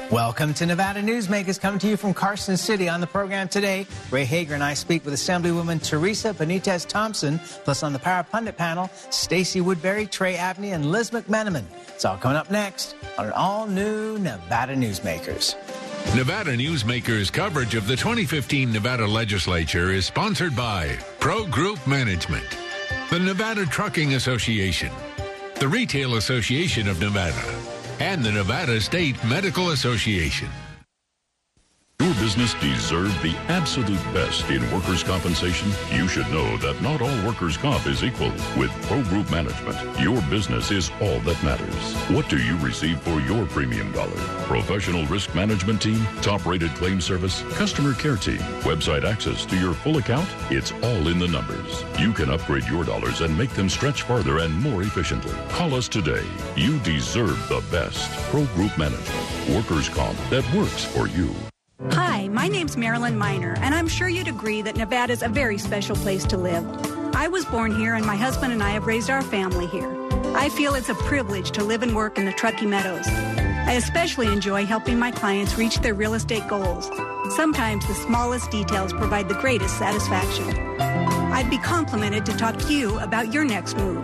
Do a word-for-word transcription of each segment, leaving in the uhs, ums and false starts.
Welcome to Nevada Newsmakers, coming to you from Carson City. On the program today, Ray Hager and I speak with Assemblywoman Teresa Benitez Thompson, plus on the Power Pundit panel, Stacey Woodbury, Trey Abney, and Liz McMenamin. It's all coming up next on an all-new Nevada Newsmakers. Nevada Newsmakers coverage of the twenty fifteen Nevada Legislature is sponsored by Pro Group Management, the Nevada Trucking Association, the Retail Association of Nevada, and the Nevada State Medical Association. Your business deserves the absolute best in workers' compensation. You should know that not all workers' comp is equal. With Pro Group Management, your business is all that matters. What do you receive for your premium dollar? Professional risk management team, top-rated claim service, customer care team, website access to your full account? It's all in the numbers. You can upgrade your dollars and make them stretch farther and more efficiently. Call us today. You deserve the best. Pro Group Management, workers' comp that works for you. Hi, my name's Marilyn Miner, and I'm sure you'd agree that Nevada's a very special place to live. I was born here, and my husband and I have raised our family here. I feel it's a privilege to live and work in the Truckee Meadows. I especially enjoy helping my clients reach their real estate goals. Sometimes the smallest details provide the greatest satisfaction. I'd be complimented to talk to you about your next move.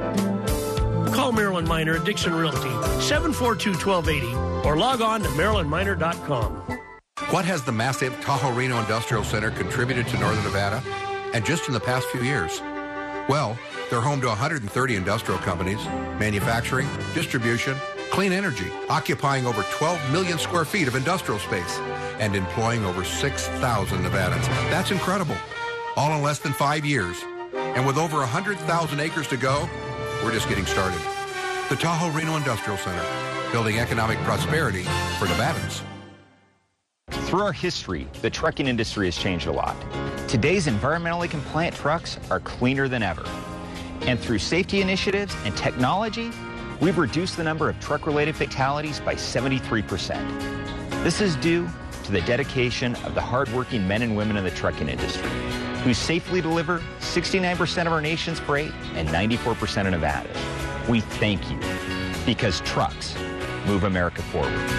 Call Marilyn Miner at Dixon Realty, seven four two, one two eight zero, or log on to marilyn miner dot com. What has the massive Tahoe Reno Industrial Center contributed to Northern Nevada? And just in the past few years? Well, they're home to one hundred thirty industrial companies, manufacturing, distribution, clean energy, occupying over twelve million square feet of industrial space, and employing over six thousand Nevadans. That's incredible. All in less than five years. And with over one hundred thousand acres to go, we're just getting started. The Tahoe Reno Industrial Center, building economic prosperity for Nevadans. Through our history, the trucking industry has changed a lot. Today's environmentally compliant trucks are cleaner than ever. And through safety initiatives and technology, we've reduced the number of truck-related fatalities by seventy-three percent. This is due to the dedication of the hardworking men and women in the trucking industry, who safely deliver sixty-nine percent of our nation's freight and ninety-four percent of Nevada's. We thank you, because trucks move America forward.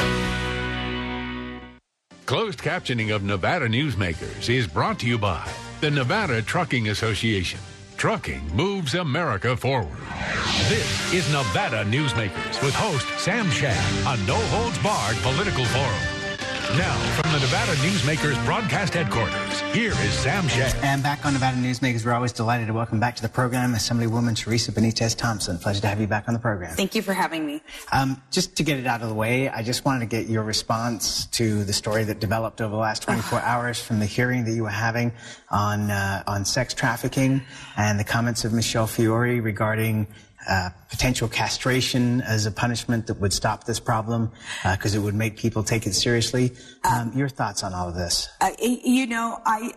Closed captioning of Nevada Newsmakers is brought to you by the Nevada Trucking Association. Trucking moves America forward. This is Nevada Newsmakers with host Sam Shad on No Holds Barred Political Forum. Now, from the Nevada Newsmakers broadcast headquarters, here is Sam Shad. And back on Nevada Newsmakers, we're always delighted to welcome back to the program Assemblywoman Teresa Benitez Thompson. Pleasure to have you back on the program. Thank you for having me. Um, just to get it out of the way, I just wanted to get your response to the story that developed over the last twenty-four hours from the hearing that you were having on uh, on sex trafficking and the comments of Michelle Fiore regarding Uh, potential castration as a punishment that would stop this problem because uh, it would make people take it seriously. Um, your thoughts on all of this? Uh, you know, I,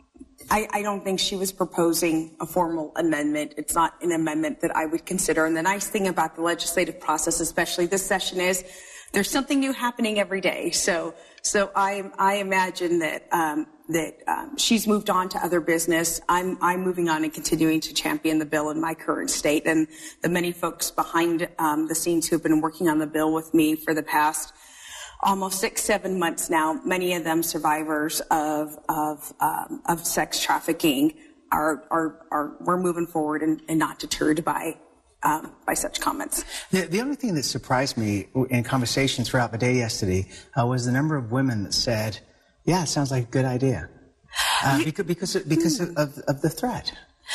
I I don't think she was proposing a formal amendment. It's not an amendment that I would consider. And the nice thing about the legislative process, especially this session, is there's something new happening every day. So so I I imagine that um, that um, she's moved on to other business. I'm I'm moving on and continuing to champion the bill in my current state, and the many folks behind um, the scenes who've been working on the bill with me for the past almost six, seven months now. Many of them survivors of of um, of sex trafficking. Are are are we're moving forward and, and not deterred by. Um, by such comments. The, the only thing that surprised me in conversation throughout the day yesterday uh, was the number of women that said, yeah, it sounds like a good idea. Uh, because because, because of, of, of the threat.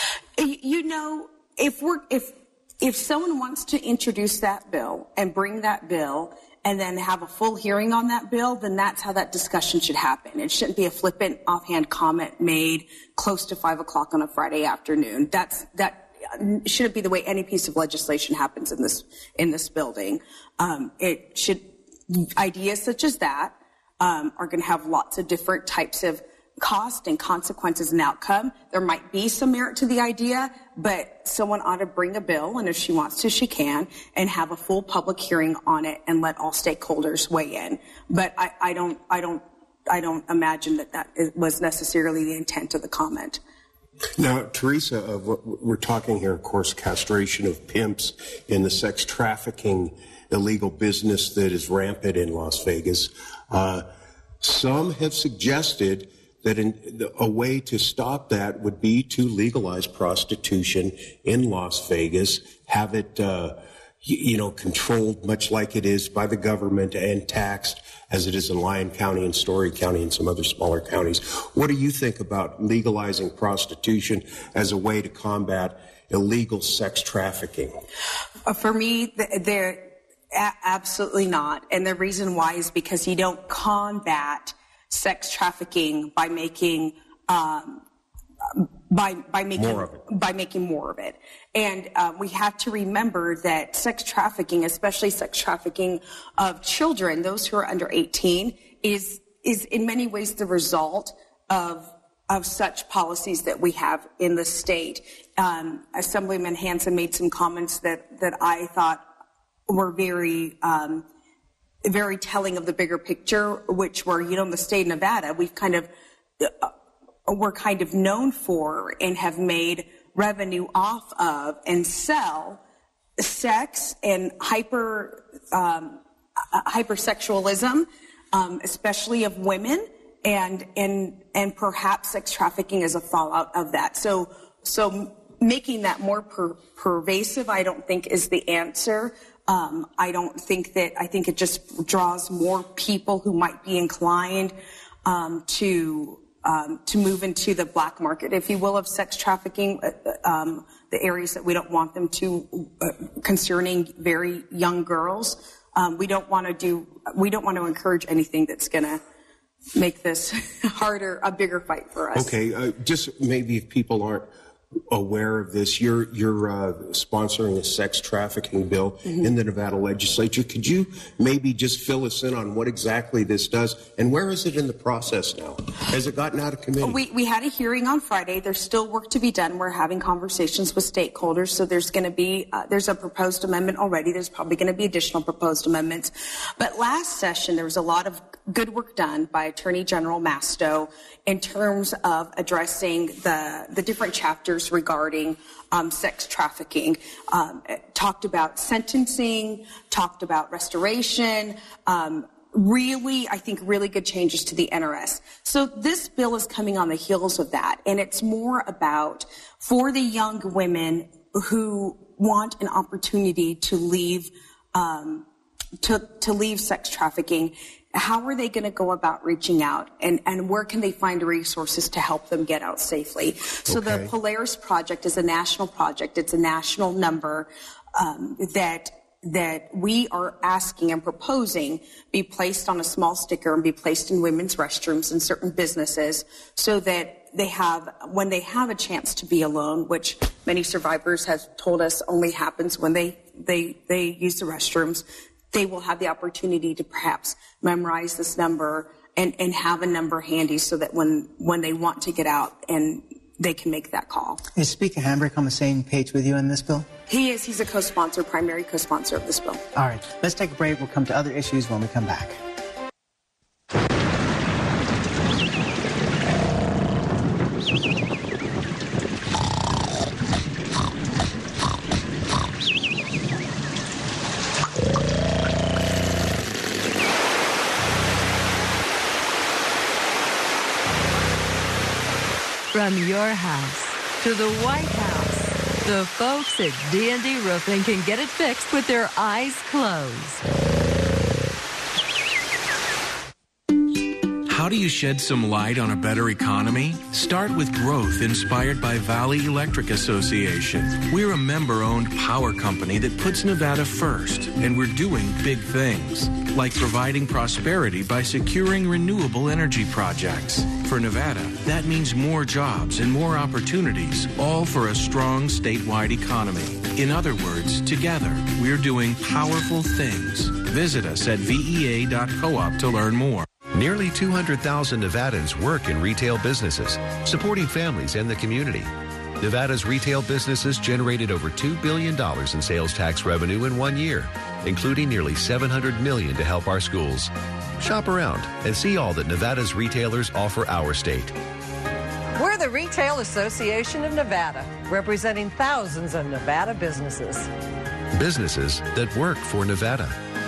You know, if we're if if someone wants to introduce that bill and bring that bill and then have a full hearing on that bill, then that's how that discussion should happen. It shouldn't be a flippant, offhand comment made close to five o'clock on a Friday afternoon. That's that. Shouldn't be the way any piece of legislation happens in this in this building. Um, it should ideas such as that um, are going to have lots of different types of cost and consequences and outcome. There might be some merit to the idea, but someone ought to bring a bill, and if she wants to, she can, and have a full public hearing on it and let all stakeholders weigh in. But I, I don't, I don't, I don't imagine that that was necessarily the intent of the comment. Now, Teresa, uh, we're talking here, of course, castration of pimps in the sex trafficking illegal business that is rampant in Las Vegas. Uh, some have suggested that in, a way to stop that would be to legalize prostitution in Las Vegas, have it, uh, you know, controlled much like it is by the government and taxed as it is in Lyon County and Story County and some other smaller counties. What do you think about legalizing prostitution as a way to combat illegal sex trafficking? Uh, for me, they're a- absolutely not. And the reason why is because you don't combat sex trafficking by making um, by by making more of it. by making more of it. And uh, we have to remember that sex trafficking, especially sex trafficking of children, those who are under eighteen, is is in many ways the result of of such policies that we have in the state. Um, Assemblyman Hansen made some comments that that I thought were very um, very telling of the bigger picture, which were, you know, in the state of Nevada, we've kind of uh, we're kind of known for and have made revenue off of and sell sex and hyper um, uh, hypersexualism, um, especially of women, and and and perhaps sex trafficking as a fallout of that. So so making that more per- pervasive, I don't think is the answer. Um, I don't think that. I think it just draws more people who might be inclined um, to. Um, to move into the black market, if you will, of sex trafficking, uh, um, the areas that we don't want them to, uh, concerning very young girls. Um, we don't want to do, we don't want to encourage anything that's going to make this harder, a bigger fight for us. Okay, uh, just maybe if people aren't aware of this, you're you're uh, sponsoring a sex trafficking bill mm-hmm. in the Nevada legislature. Could you maybe just fill us in on what exactly this does, and where is it in the process now? Has it gotten out of committee? We we had a hearing on Friday. There's still work to be done. We're having conversations with stakeholders, so there's going to be uh, there's a proposed amendment already. There's probably going to be additional proposed amendments. But last session there was a lot of good work done by Attorney General Masto in terms of addressing the the different chapters regarding um, sex trafficking. Um, talked about sentencing, talked about restoration, um, really, I think, really good changes to the N R S. So this bill is coming on the heels of that, and it's more about for the young women who want an opportunity to leave um, to, to leave sex trafficking. How are they going to go about reaching out, and, and where can they find resources to help them get out safely? So okay. The Polaris Project is a national project. It's a national number um, that that we are asking and proposing be placed on a small sticker and be placed in women's restrooms in certain businesses so that they have, when they have a chance to be alone, which many survivors have told us only happens when they, they, they use the restrooms, they will have the opportunity to perhaps memorize this number and, and have a number handy so that when, when they want to get out and they can make that call. Is Speaker Hambrick on the same page with you in this bill? He is. He's a co-sponsor, primary co-sponsor of this bill. All right. Let's take a break. We'll come to other issues when we come back. From your house to the White House, the folks at D and D Roofing can get it fixed with their eyes closed. How do you shed some light on a better economy? Start with growth inspired by Valley Electric Association. We're a member-owned power company that puts Nevada first, and we're doing big things, like providing prosperity by securing renewable energy projects. For Nevada, that means more jobs and more opportunities, all for a strong statewide economy. In other words, together, we're doing powerful things. Visit us at V E A dot coop to learn more. Nearly two hundred thousand Nevadans work in retail businesses, supporting families and the community. Nevada's retail businesses generated over two billion dollars in sales tax revenue in one year, including nearly seven hundred million dollars to help our schools. Shop around and see all that Nevada's retailers offer our state. We're the Retail Association of Nevada, representing thousands of Nevada businesses. Businesses that work for Nevada.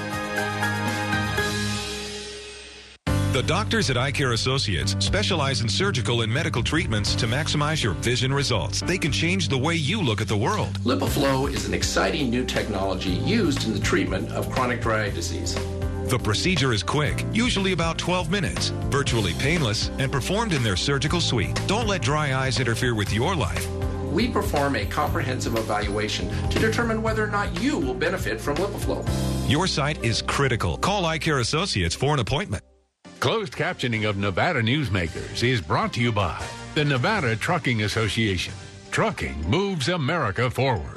The doctors at Eye Care Associates specialize in surgical and medical treatments to maximize your vision results. They can change the way you look at the world. LipiFlow is an exciting new technology used in the treatment of chronic dry eye disease. The procedure is quick, usually about twelve minutes, virtually painless, and performed in their surgical suite. Don't let dry eyes interfere with your life. We perform a comprehensive evaluation to determine whether or not you will benefit from LipiFlow. Your sight is critical. Call Eye Care Associates for an appointment. Closed captioning of Nevada Newsmakers is brought to you by the Nevada Trucking Association. Trucking moves America forward.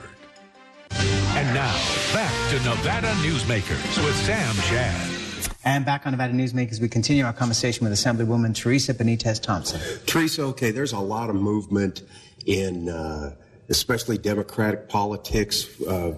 And now, back to Nevada Newsmakers with Sam Shad. And back on Nevada Newsmakers, we continue our conversation with Assemblywoman Teresa Benitez Thompson. Teresa, okay, there's a lot of movement in uh, especially Democratic politics. Uh,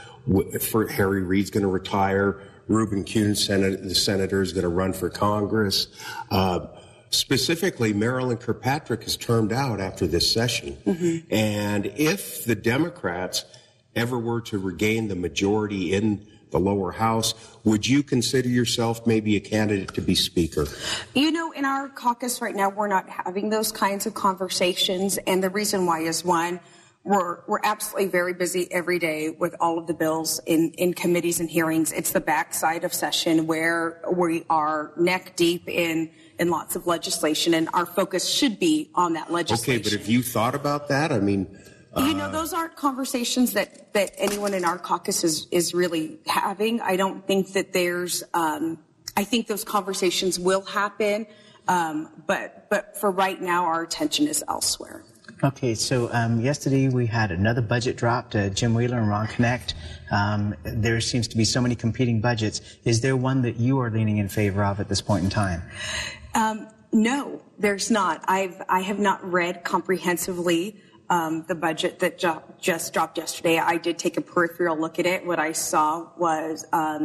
for Harry Reid's going to retire. Reuben Kuhn, Senate, the senator, is going to run for Congress. Uh, specifically, Marilyn Kirkpatrick is termed out after this session. Mm-hmm. And if the Democrats ever were to regain the majority in the lower house, would you consider yourself maybe a candidate to be speaker? You know, in our caucus right now, we're not having those kinds of conversations. And the reason why is, one, We're, we're absolutely very busy every day with all of the bills in, in committees and hearings. It's the backside of session where we are neck deep in, in lots of legislation, and our focus should be on that legislation. Okay, but have you thought about that? I mean... Uh, you know, those aren't conversations that, that anyone in our caucus is, is really having. I don't think that there's... Um, I think those conversations will happen, um, but, but for right now, our attention is elsewhere. Okay, so um, yesterday we had another budget drop to Jim Wheeler and Ron Knecht. Um, there seems to be so many competing budgets. Is there one that you are leaning in favor of at this point in time? Um, no, there's not. I've I have not read comprehensively um, the budget that jo- just dropped yesterday. I did take a peripheral look at it. What I saw was um,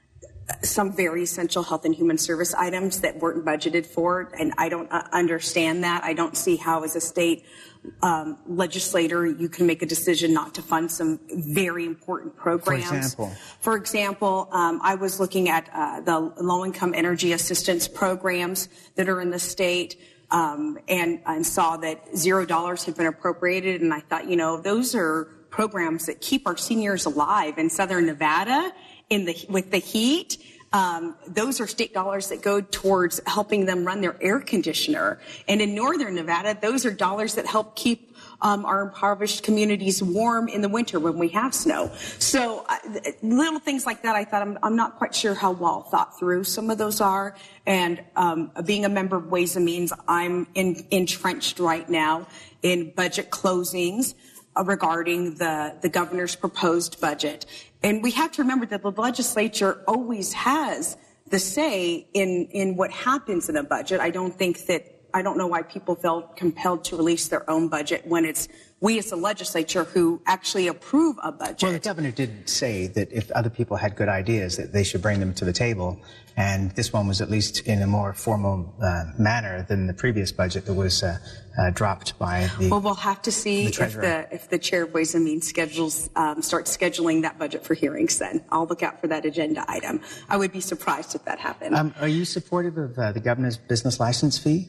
some very essential health and human service items that weren't budgeted for, and I don't uh, understand that. I don't see how, as a state um, legislator, you can make a decision not to fund some very important programs. For example? For example, um, I was looking at uh, the low-income energy assistance programs that are in the state, um, and, and saw that zero dollars had been appropriated, and I thought, you know, those are programs that keep our seniors alive in Southern Nevada in the with the heat. Um, those are state dollars that go towards helping them run their air conditioner. And in Northern Nevada, those are dollars that help keep um, our impoverished communities warm in the winter when we have snow. So uh, little things like that, I thought, I'm, I'm not quite sure how well thought through some of those are. And um, being a member of Ways and Means, I'm in, entrenched right now in budget closings uh, regarding the, the governor's proposed budget. And we have to remember that the legislature always has the say in, in what happens in a budget. I don't think that, I don't know why people felt compelled to release their own budget when it's we as a legislature who actually approve a budget. Well, the governor did say that if other people had good ideas, that they should bring them to the table. And this one was at least in a more formal uh, manner than the previous budget that was uh, uh, dropped by the Well, we'll have to see the if the if the chair of Ways and Means schedules um, starts scheduling that budget for hearings. Then I'll look out for that agenda item. I would be surprised if that happened. Um, are you supportive of uh, the governor's business license fee?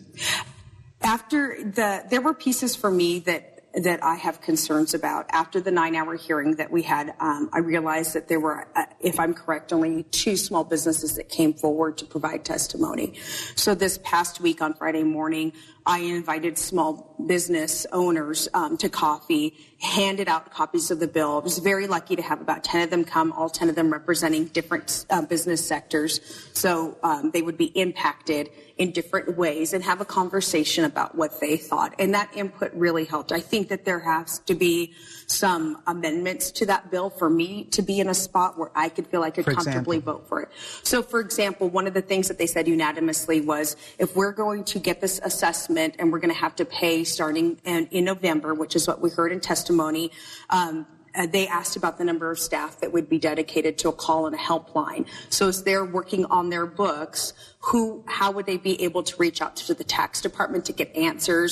After the, there were pieces for me that. that I have concerns about. After the nine-hour hearing that we had, um, I realized that there were, uh, if I'm correct, only two small businesses that came forward to provide testimony. So this past week on Friday morning, I invited small business owners um, to coffee, handed out copies of the bill. I was very lucky to have about ten of them come, all ten of them representing different uh, business sectors. So um, they would be impacted in different ways and have a conversation about what they thought. And that input really helped. I think that there has to be some amendments to that bill for me to be in a spot where I could feel I could comfortably vote for it. So, for example, one of the things that they said unanimously was if we're going to get this assessment and we're going to have to pay starting in, in November, which is what we heard in testimony, um, Uh, they asked about the number of staff that would be dedicated to a call and a helpline. So as they're working on their books, who, how would they be able to reach out to the tax department to get answers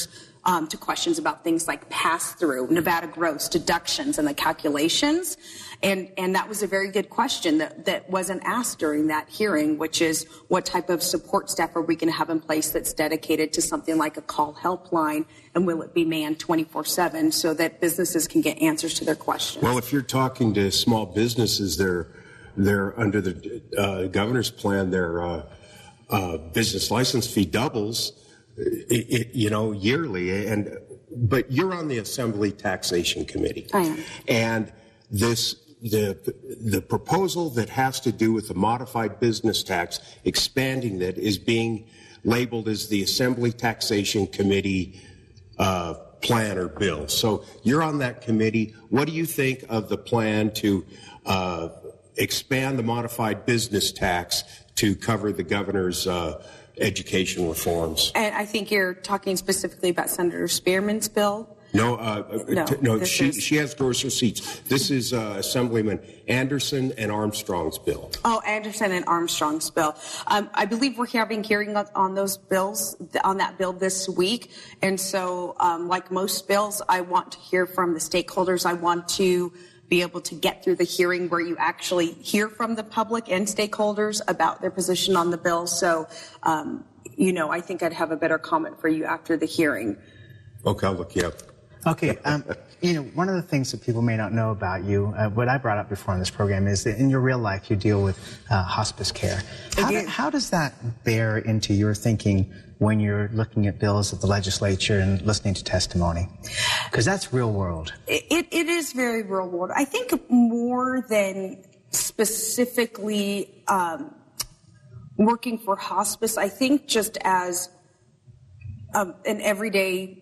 um, to questions about things like pass-through, Nevada gross, deductions, and the calculations. And, and that was a very good question that, that wasn't asked during that hearing, which is what type of support staff are we going to have in place that's dedicated to something like a call helpline, and will it be manned twenty-four seven so that businesses can get answers to their questions? Well, if you're talking to small businesses, they're, they're under the uh, governor's plan, their uh, uh, business license fee doubles, it, it, you know, yearly. And but you're on the Assembly Taxation Committee. I am. And this The, the proposal that has to do with the modified business tax, expanding that, is being labeled as the Assembly Taxation Committee uh, plan or bill. So you're on that committee. What do you think of the plan to uh, expand the modified business tax to cover the governor's uh, education reforms? And I think you're talking specifically about Senator Spearman's bill. No, uh, no, t- no. She is... she has those receipts. This is uh, Assemblyman Anderson and Armstrong's bill. Oh, Anderson and Armstrong's bill. Um, I believe we're having hearing on, on those bills, on that bill this week. And so, um, like most bills, I want to hear from the stakeholders. I want to be able to get through the hearing where you actually hear from the public and stakeholders about their position on the bill. So, um, you know, I think I'd have a better comment for you after the hearing. Okay, I'll look you up. Okay, um, you know, one of the things that people may not know about you, uh, what I brought up before on this program, is that in your real life you deal with uh, hospice care. How, do, how does that bear into your thinking when you're looking at bills at the legislature and listening to testimony? Because that's real world. It, it, it is very real world. I think more than specifically um, working for hospice, I think just as um, an everyday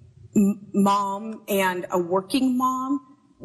mom and a working mom,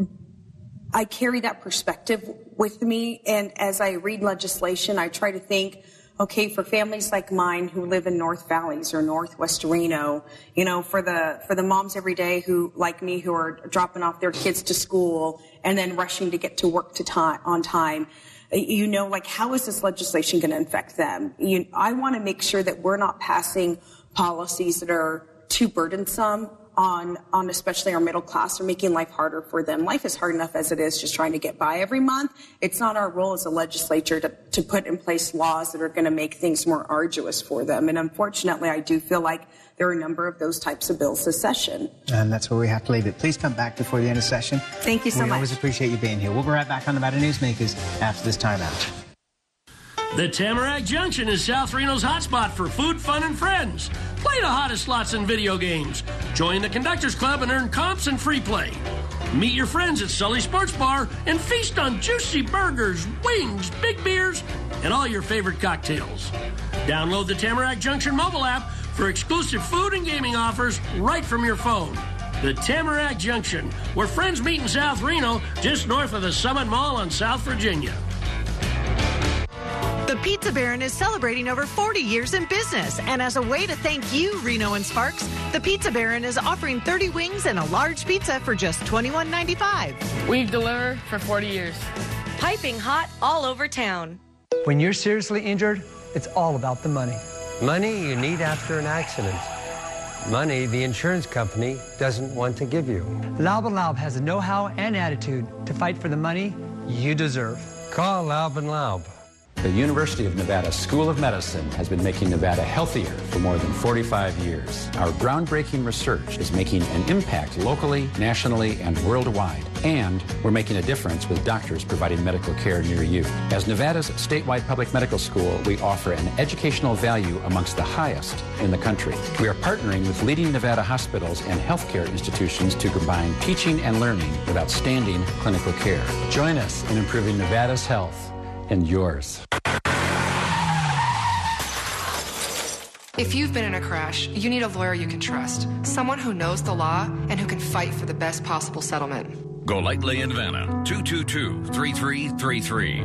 I carry that perspective with me. And as I read legislation, I try to think, okay, for families like mine who live in North Valleys or Northwest Reno, you know, for the for the moms every day who, like me, who are dropping off their kids to school and then rushing to get to work to time on time, you know, like, how is this legislation going to affect them? You, I want to make sure that we're not passing policies that are too burdensome on, on especially our middle class, or making life harder for them. Life is hard enough as it is, just trying to get by every month. It's not our role as a legislature to, to put in place laws that are going to make things more arduous for them. And unfortunately, I do feel like there are a number of those types of bills this session. And that's where we have to leave it. Please come back before the end of session. Thank you so we much. We always appreciate you being here. We'll be right back on Nevada Newsmakers after this timeout. The Tamarack Junction is South Reno's hotspot for food, fun, and friends. Play the hottest slots and video games. Join the Conductors Club and earn comps and free play. Meet your friends at Sully Sports Bar and feast on juicy burgers, wings, big beers, and all your favorite cocktails. Download the Tamarack Junction mobile app for exclusive food and gaming offers right from your phone. The Tamarack Junction, where friends meet in South Reno, just north of the Summit Mall on South Virginia. The Pizza Baron is celebrating over forty years in business, and as a way to thank you, Reno and Sparks, the Pizza Baron is offering thirty wings and a large pizza for just twenty-one ninety-five. We've delivered for forty years. Piping hot all over town. When you're seriously injured, it's all about the money. Money you need after an accident. Money the insurance company doesn't want to give you. Laub and Laub has the know-how and attitude to fight for the money you deserve. Call Laub and Laub. The University of Nevada School of Medicine has been making Nevada healthier for more than forty-five years. Our groundbreaking research is making an impact locally, nationally, and worldwide. And we're making a difference with doctors providing medical care near you. As Nevada's statewide public medical school, we offer an educational value amongst the highest in the country. We are partnering with leading Nevada hospitals and healthcare institutions to combine teaching and learning with outstanding clinical care. Join us in improving Nevada's health and yours. If you've been in a crash, you need a lawyer you can trust. Someone who knows the law and who can fight for the best possible settlement. Golightly in Vanna, two two two, three three three three.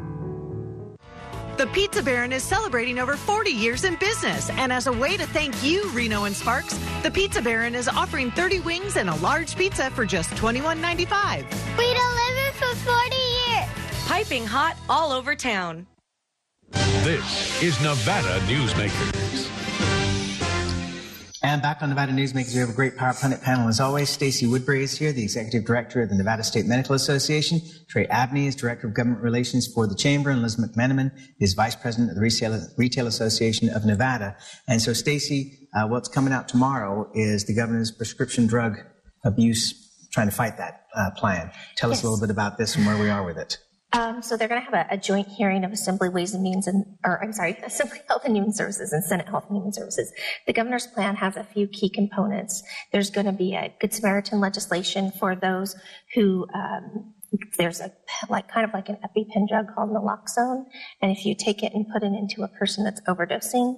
The Pizza Baron is celebrating over forty years in business, and as a way to thank you, Reno and Sparks, the Pizza Baron is offering thirty wings and a large pizza for just twenty-one ninety-five. We delivered for forty years. Piping hot all over town. This is Nevada Newsmakers. And back on Nevada Newsmakers, we have a great Power Pundit panel as always. Stacey Woodbury is here, the Executive Director of the Nevada State Medical Association. Trey Abney is Director of Government Relations for the Chamber, and Liz McMenamin is Vice President of the Retail, Retail Association of Nevada. And so, Stacey, uh, what's coming out tomorrow is the governor's prescription drug abuse, trying to fight that uh, plan. Tell yes. us a little bit about this and where we are with it. Um, so they're going to have a, a joint hearing of Assembly Ways and Means and, or I'm sorry, Assembly Health and Human Services and Senate Health and Human Services. The governor's plan has a few key components. There's going to be a Good Samaritan legislation for those who, um, there's a, like, kind of like an EpiPen drug called naloxone. And if you take it and put it into a person that's overdosing,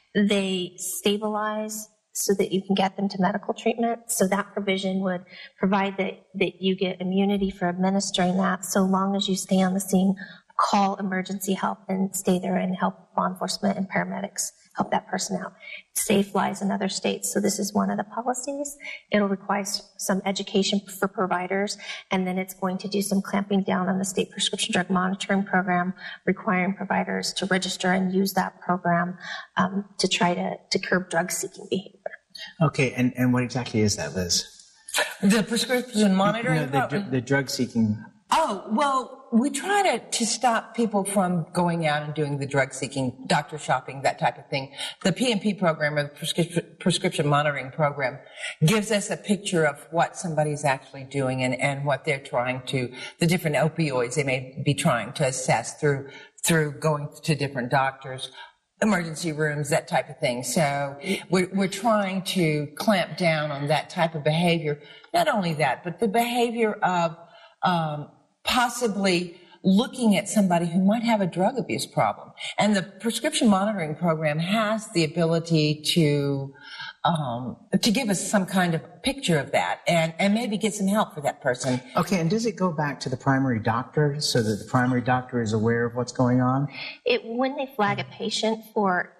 they stabilize so that you can get them to medical treatment. So that provision would provide that, that you get immunity for administering that so long as you stay on the scene, call emergency help and stay there and help law enforcement and paramedics help that person out. Safe lies in other states. So this is one of the policies. It'll require some education for providers, and then it's going to do some clamping down on the state prescription drug monitoring program, requiring providers to register and use that program um, to try to, to curb drug-seeking behavior. Okay, and, and what exactly is that, Liz? The prescription monitoring? No, the, the drug-seeking. Oh, well, we try to, to stop people from going out and doing the drug-seeking, doctor shopping, that type of thing. The P M P program, or the prescription, prescription monitoring program, gives us a picture of what somebody's actually doing and, and what they're trying to, the different opioids they may be trying to assess through, through going to different doctors, emergency rooms, that type of thing. So we're, we're trying to clamp down on that type of behavior. Not only that, but the behavior of um, possibly looking at somebody who might have a drug abuse problem. And the prescription monitoring program has the ability to um, to give us some kind of picture of that and, and maybe get some help for that person. Okay, and does it go back to the primary doctor so that the primary doctor is aware of what's going on? It, when they flag a patient for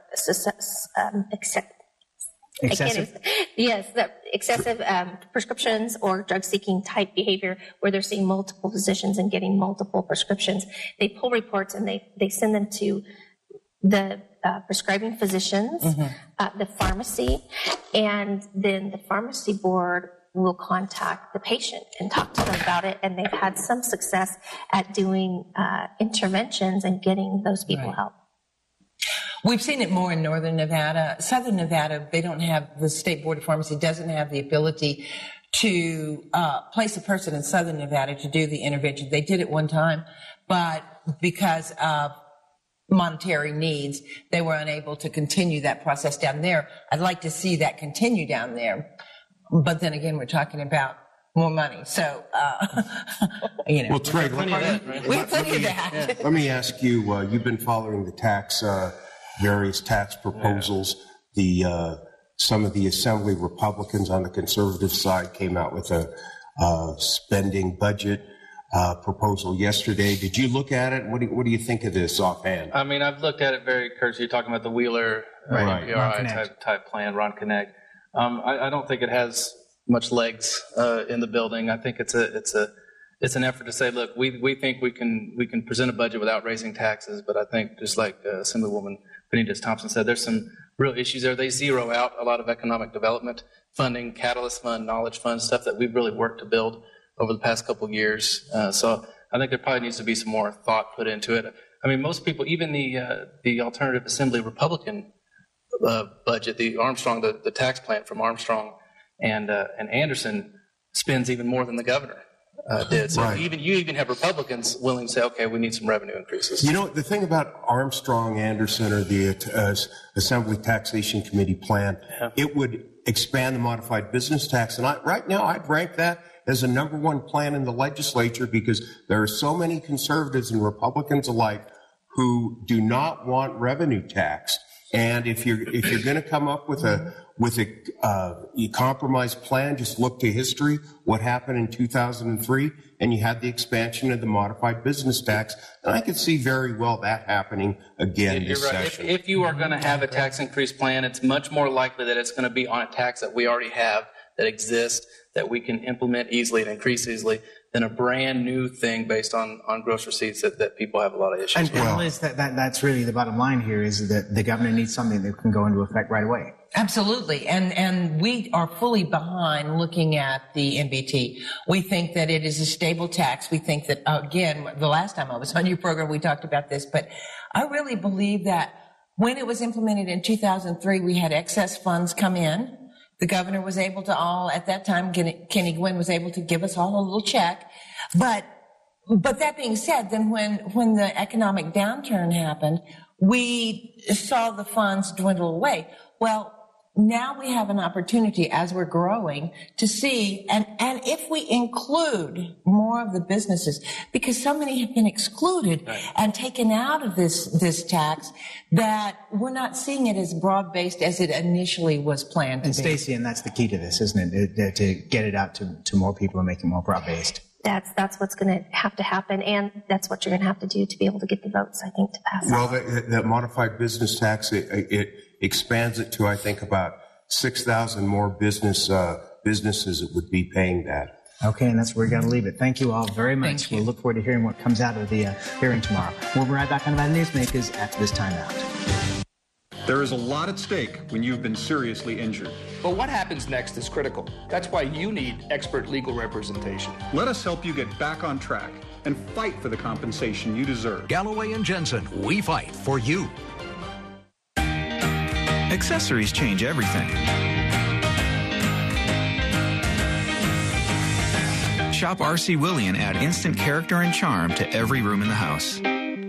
um, excessive, excessive? yes, the excessive um, prescriptions or drug-seeking type behavior where they're seeing multiple physicians and getting multiple prescriptions, they pull reports and they, they send them to the uh, prescribing physicians, mm-hmm. uh, the pharmacy, and then the pharmacy board will contact the patient and talk to them about it. And they've had some success at doing uh, interventions and getting those people right. help. We've seen it more in Northern Nevada. Southern Nevada, they don't have, the State Board of Pharmacy doesn't have the ability to uh, place a person in Southern Nevada to do the intervention. They did it one time, but because of monetary needs, they were unable to continue that process down there. I'd like to see that continue down there. But then again, we're talking about more money. So, uh, you know. Well, Trey, we have plenty, we have plenty of that. Yeah. Let me ask you, uh, you've been following the tax, uh, various tax proposals. Yeah. The, uh, some of the Assembly Republicans on the conservative side came out with a, uh, spending budget Uh, proposal yesterday. Did you look at it? What do, what do you think of this offhand? I mean, I've looked at it very cursory. You're talking about the Wheeler right. uh, P R I type, type plan, Ron Connect. Um, I, I don't think it has much legs uh, in the building. I think it's a it's a it's an effort to say, look, we we think we can we can present a budget without raising taxes. But I think, just like uh, Assemblywoman Benitez Thompson said, there's some real issues there. They zero out a lot of economic development funding, Catalyst Fund, Knowledge Fund, stuff that we've really worked to build over the past couple of years. Uh, so I think there probably needs to be some more thought put into it. I mean, most people, even the uh, the alternative Assembly Republican uh, budget, the Armstrong, the, the tax plan from Armstrong and uh, and Anderson spends even more than the governor uh, did. So right. even you even have Republicans willing to say, okay, we need some revenue increases. You know, the thing about Armstrong, Anderson, or the uh, Assembly Taxation Committee plan, yeah. it would expand the modified business tax. And I, right now, I'd rank that as a number one plan in the legislature because there are so many conservatives and Republicans alike who do not want revenue tax. And if you're if you're going to come up with a with a, uh, a compromise plan, just look to history. What happened in two thousand three, and you had the expansion of the modified business tax, and I could see very well that happening again You're this right. session. If, if you are going to have a tax increase plan, it's much more likely that it's going to be on a tax that we already have that exists, that we can implement easily and increase easily, than a brand new thing based on, on gross receipts that, that people have a lot of issues And, with. and Liz, that, that, that's really the bottom line here is that the governor needs something that can go into effect right away. Absolutely. And, and we are fully behind looking at the M B T. We think that it is a stable tax. We think that, again, the last time I was on your program, we talked about this, but I really believe that when it was implemented in two thousand three, we had excess funds come in. The governor was able to all, at that time, Kenny Gwynn was able to give us all a little check. But, but that being said, then when, when the economic downturn happened, we saw the funds dwindle away. Well, now we have an opportunity as we're growing to see, and, and if we include more of the businesses, because so many have been excluded right. and taken out of this, this tax, that we're not seeing it as broad-based as it initially was planned to and be. Stacey, and that's the key to this, isn't it? To, to get it out to, to more people and make it more broad-based. That's that's what's going to have to happen, and that's what you're going to have to do to be able to get the votes, I think, to pass it. Well, that, that modified business tax, it, it expands it to, I think, about six thousand more business uh, businesses that would be paying that. Okay, and that's where we're going to leave it. Thank you all very much. We'll look forward to hearing what comes out of the uh, hearing tomorrow. We'll be right back on Nevada Newsmakers after this timeout. There is a lot at stake when you've been seriously injured. But what happens next is critical. That's why you need expert legal representation. Let us help you get back on track and fight for the compensation you deserve. Galloway and Jensen, we fight for you. Accessories change everything. Shop R C Willey and add instant character and charm to every room in the house.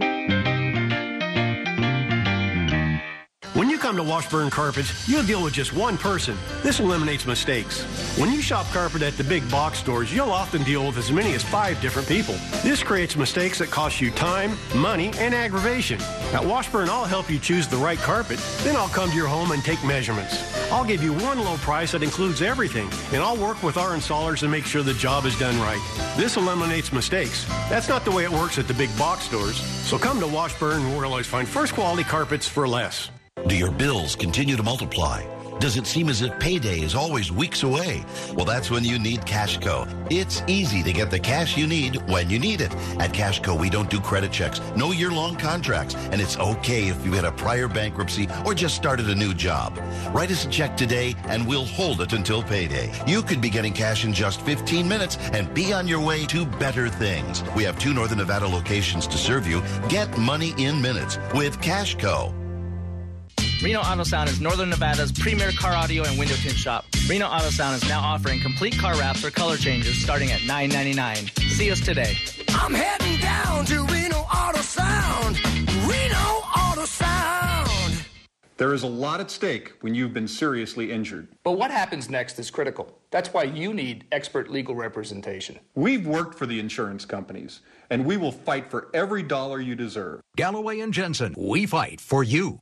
When you come to Washburn Carpets, you'll deal with just one person. This eliminates mistakes. When you shop carpet at the big box stores, you'll often deal with as many as five different people. This creates mistakes that cost you time, money, and aggravation. At Washburn, I'll help you choose the right carpet. Then I'll come to your home and take measurements. I'll give you one low price that includes everything, and I'll work with our installers and make sure the job is done right. This eliminates mistakes. That's not the way it works at the big box stores. So come to Washburn, where you'll always find first quality carpets for less. Do your bills continue to multiply? Does it seem as if payday is always weeks away? Well, that's when you need Cashco. It's easy to get the cash you need when you need it. At Cashco, we don't do credit checks, no year-long contracts, and it's okay if you had a prior bankruptcy or just started a new job. Write us a check today, and we'll hold it until payday. You could be getting cash in just fifteen minutes and be on your way to better things. We have two Northern Nevada locations to serve you. Get money in minutes with Cashco. Reno Auto Sound is Northern Nevada's premier car audio and window tint shop. Reno Auto Sound is now offering complete car wraps or color changes starting at nine ninety-nine. See us today. I'm heading down to Reno Auto Sound. Reno Auto Sound. There is a lot at stake when you've been seriously injured. But what happens next is critical. That's why you need expert legal representation. We've worked for the insurance companies, and we will fight for every dollar you deserve. Galloway and Jensen, we fight for you.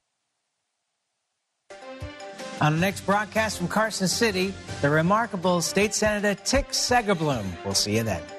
On the next broadcast from Carson City, the remarkable State Senator Tick Segerblum. We'll see you then.